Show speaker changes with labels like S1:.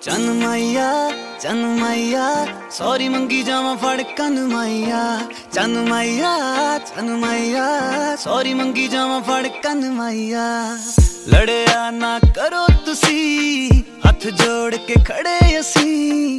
S1: ਚੰਨ ਮਾਈਆ ਸੌਰੀ ਮੰਗੀ ਜਾਵਾਂ ਫੜ ਕੰਨ ਮਾਈਆ ਚੰਨ ਮਾਈਆ ਸੌਰੀ ਮੰਗੀ ਜਾਵਾਂ ਫੜ ਕੰਨ ਮਾਈਆ ਲੜਿਆ ਨਾ ਕਰੋ ਤੁਸੀਂ ਹੱਥ ਜੋੜ ਕੇ ਖੜੇ ਅਸੀਂ